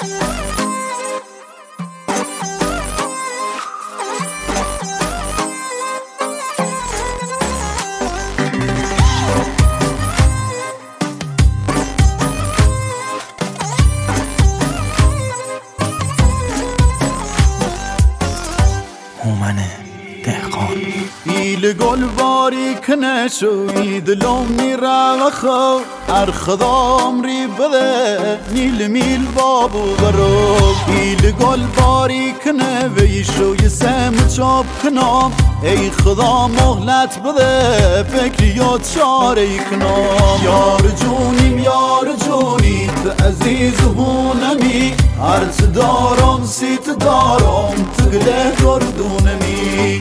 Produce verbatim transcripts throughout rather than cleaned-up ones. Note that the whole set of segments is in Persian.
هومن دهقان ایل گل باری کنه شوی دلم میره و خو هر خدام ری بده نیل میل بابو برو ایل گل باری کنه وی شوی سم چاب کنم ای خدا مهلت بده فکری یا چاره کنم یار جونیم یار جونی تو عزیز هونمی هرچ دارم سیت دارم تگله گردونمی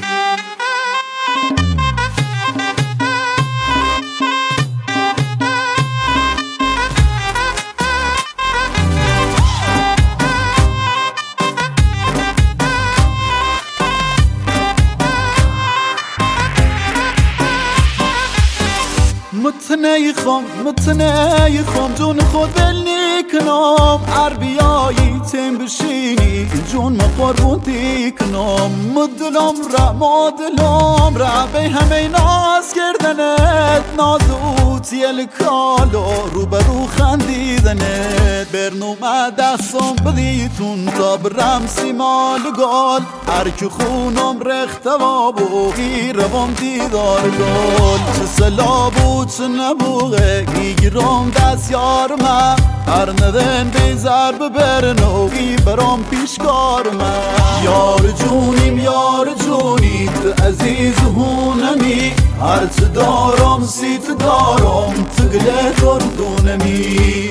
متنی خم متنی خم جون خود بل نیکنم عربیایی تیم بشینی جون ما قربون دیکنم مدلم را مدلم را به همه ناز کردنت ناز اوتی الکالو رو برو خندیدنت برنومه دستم بدیتون تا برم سیمال گل هر که خونم رخت وابو گیرم دیدار گل چه سلابو چه نبوغه گیرم دست یارمه هر ندن بیزر ببرنو گی برام پیشکارمه یار جونیم یار جونی تو عزیز هونمی هرچه دارم سیت دارم تگله گردونمی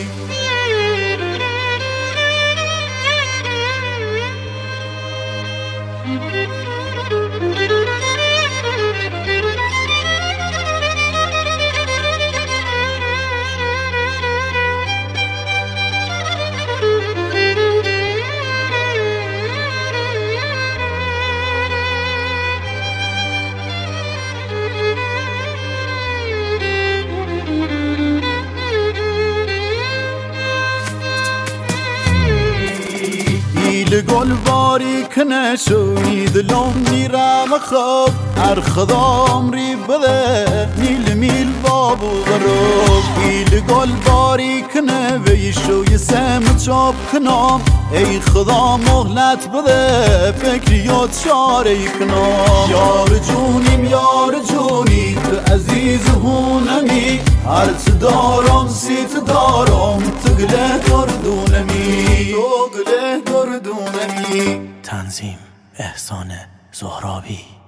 گل باری کنه شوی دلم میرم خواب هر خدام ری بده میل میل بابو برو ایل گل باری کنه وی شوی سم چاب کنم ای خدا مهلت بده فکری یا چاره کنم یار جونیم یار جونی تو عزیز هونمی هرچه دارم سیت دارم تگله گردونمی تگله گردونمی تنظیم احسان زهرابی.